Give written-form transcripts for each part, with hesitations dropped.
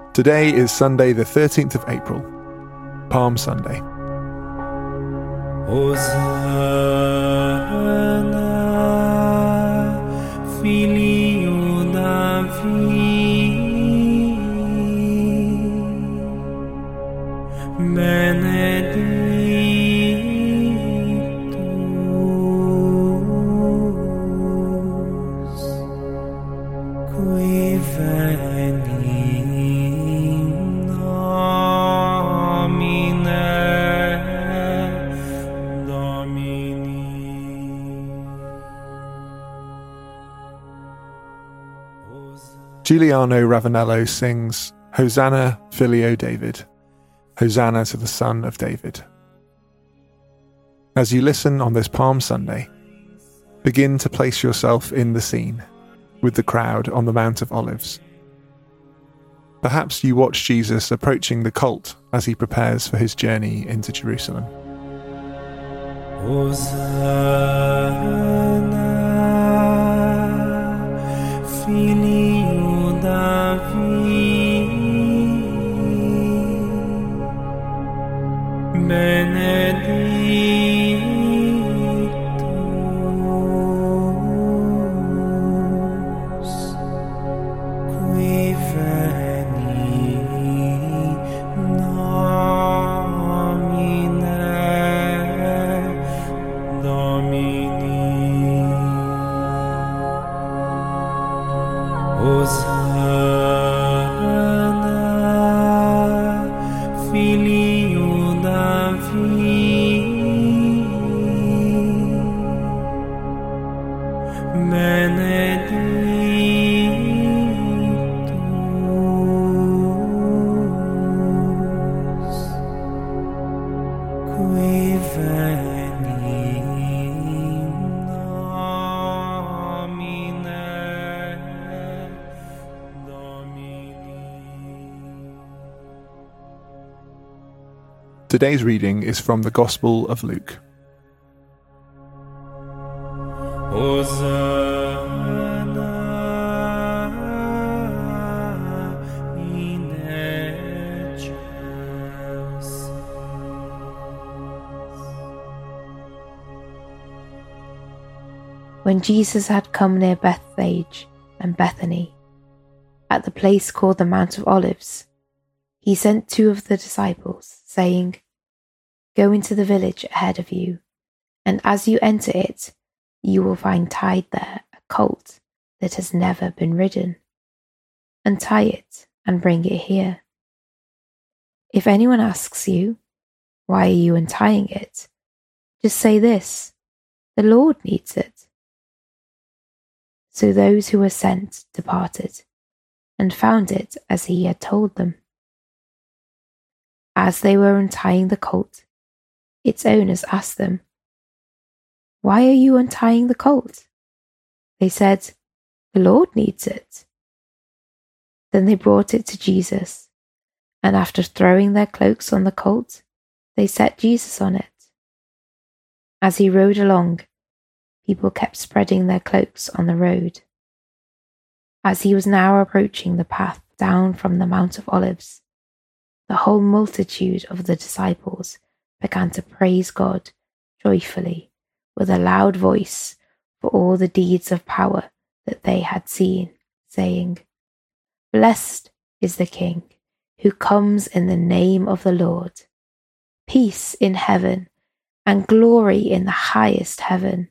Today is Sunday the 13th of April, Palm Sunday. Hosanna, Filio David, benedictus, qui veni in nomine Domini. Giuliano Ravanello sings, Hosanna, Filio David. Hosanna to the Son of David. As you listen on this Palm Sunday, begin to place yourself in the scene, with the crowd on the Mount of Olives. Perhaps you watch Jesus approaching the colt as he prepares for his journey into Jerusalem. Hosanna, Filio David, benedictus, qui veni nomine Domini. Hosanna, Filio David, benedictus, qui veni nomine Domini. Today's reading is from the Gospel of Luke. Hosanna in excelsis. When Jesus had come near Bethphage and Bethany, at the place called the Mount of Olives, he sent two of the disciples, saying, "Go into the village ahead of you, and as you enter it, you will find tied there a colt that has never been ridden. Untie it and bring it here. If anyone asks you, 'Why are you untying it?' just say this, 'The Lord needs it.'" So those who were sent departed, and found it as he had told them. As they were untying the colt, its owners asked them, "Why are you untying the colt?" They said, "The Lord needs it." Then they brought it to Jesus, and after throwing their cloaks on the colt, they set Jesus on it. As he rode along, people kept spreading their cloaks on the road. As he was now approaching the path down from the Mount of Olives, the whole multitude of the disciples began to praise God joyfully with a loud voice for all the deeds of power that they had seen, saying, "Blessed is the King who comes in the name of the Lord. Peace in heaven and glory in the highest heaven."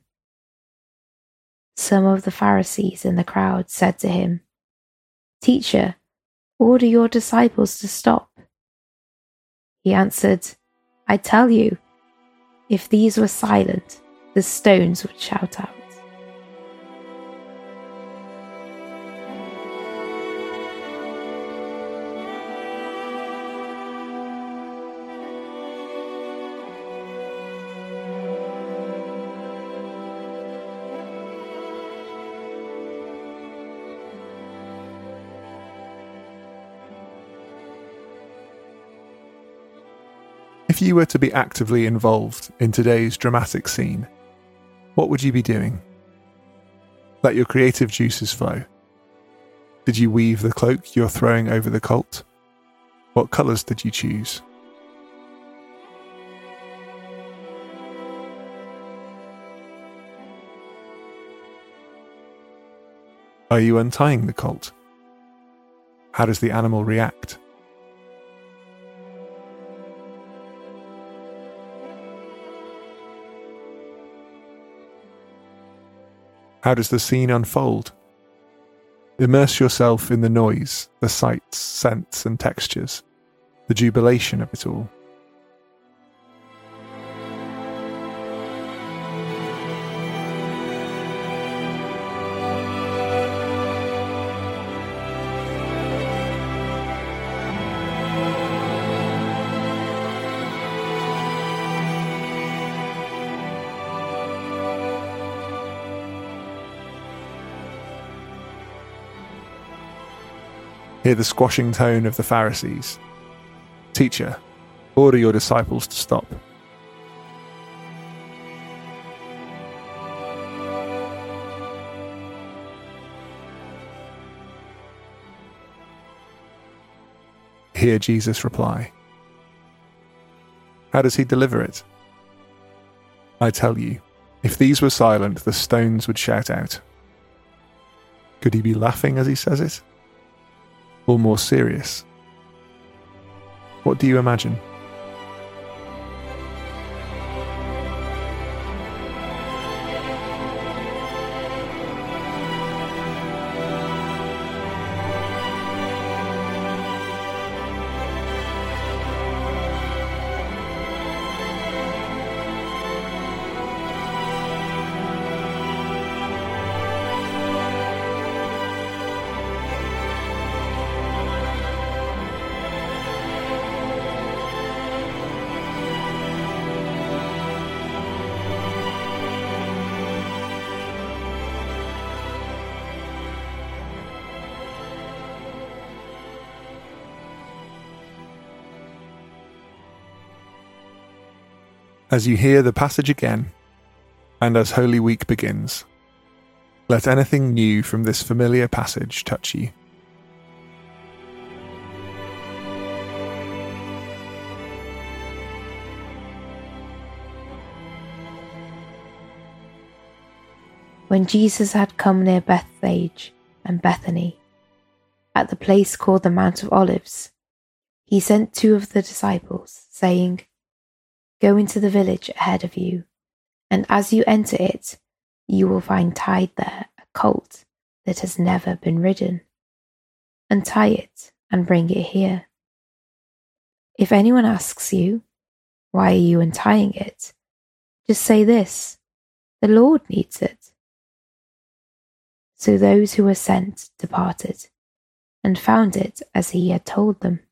Some of the Pharisees in the crowd said to him, "Teacher, order your disciples to stop." He answered, "I tell you, if these were silent, the stones would shout out." If you were to be actively involved in today's dramatic scene, what would you be doing? Let your creative juices flow. Did you weave the cloak you're throwing over the colt, What colours did you choose? Are you untying the colt? How does the animal react? How does the scene unfold? Immerse yourself in the noise, the sights, scents and textures, the jubilation of it all. Hear the squashing tone of the Pharisees. Teacher, order your disciples to stop. Hear Jesus reply. How does he deliver it? I tell you, if these were silent, the stones would shout out. Could he be laughing as he says it? Or more serious? What do you imagine? As you hear the passage again, and as Holy Week begins, let anything new from this familiar passage touch you. When Jesus had come near Bethphage and Bethany, at the place called the Mount of Olives, he sent 2 of the disciples, saying, Go into the village ahead of you, and as you enter it, you will find tied there a colt that has never been ridden. Untie it and bring it here. If anyone asks you, Why are you untying it? Just say this, The Lord needs it. So those who were sent departed, and found it as he had told them.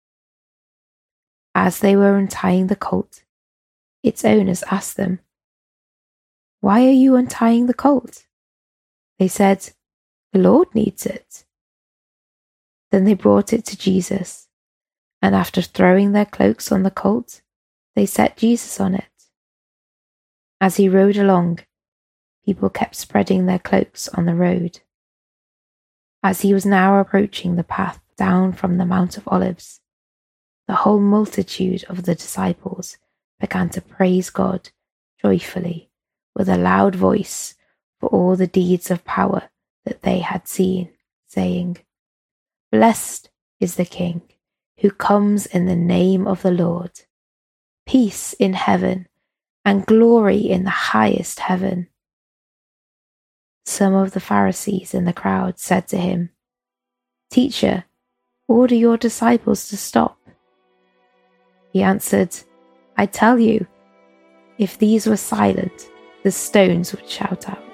As they were untying the colt, its owners asked them, Why are you untying the colt? They said, The Lord needs it. Then they brought it to Jesus, and after throwing their cloaks on the colt, they set Jesus on it. As he rode along, people kept spreading their cloaks on the road. As he was now approaching the path down from the Mount of Olives, the whole multitude of the disciples began to praise God joyfully with a loud voice for all the deeds of power that they had seen, saying, Blessed is the King who comes in the name of the Lord. Peace in heaven and glory in the highest heaven. Some of the Pharisees in the crowd said to him, Teacher, order your disciples to stop. He answered, I tell you, if these were silent, the stones would shout out.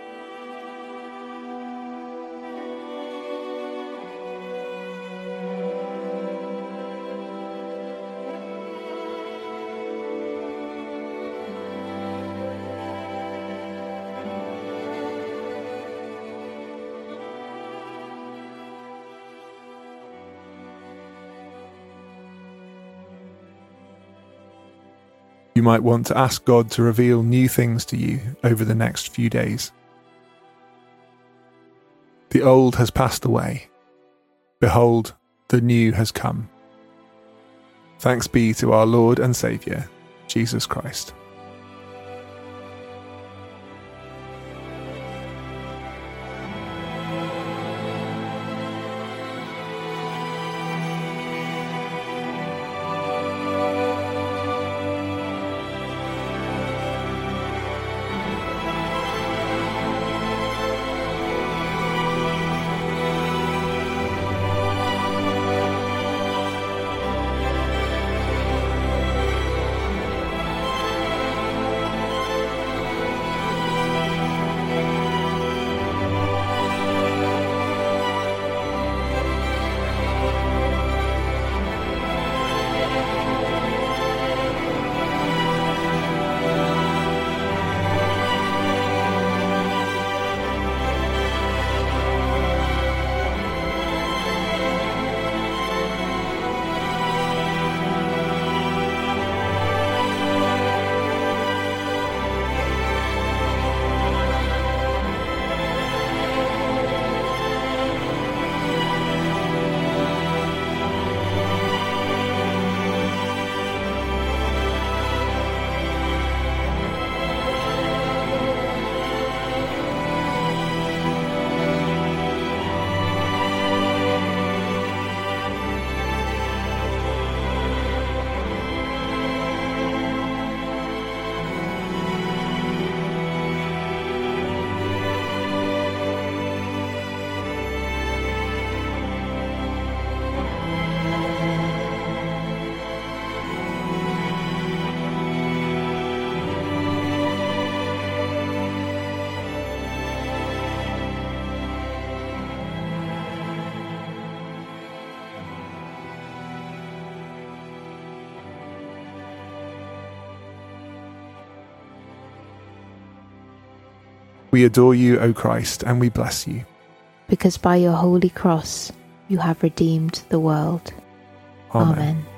You might want to ask God to reveal new things to you over the next few days. The old has passed away. Behold, the new has come. Thanks be to our Lord and Saviour, Jesus Christ. We adore you, O Christ, and we bless you. Because by your holy cross you have redeemed the world. Amen. Amen.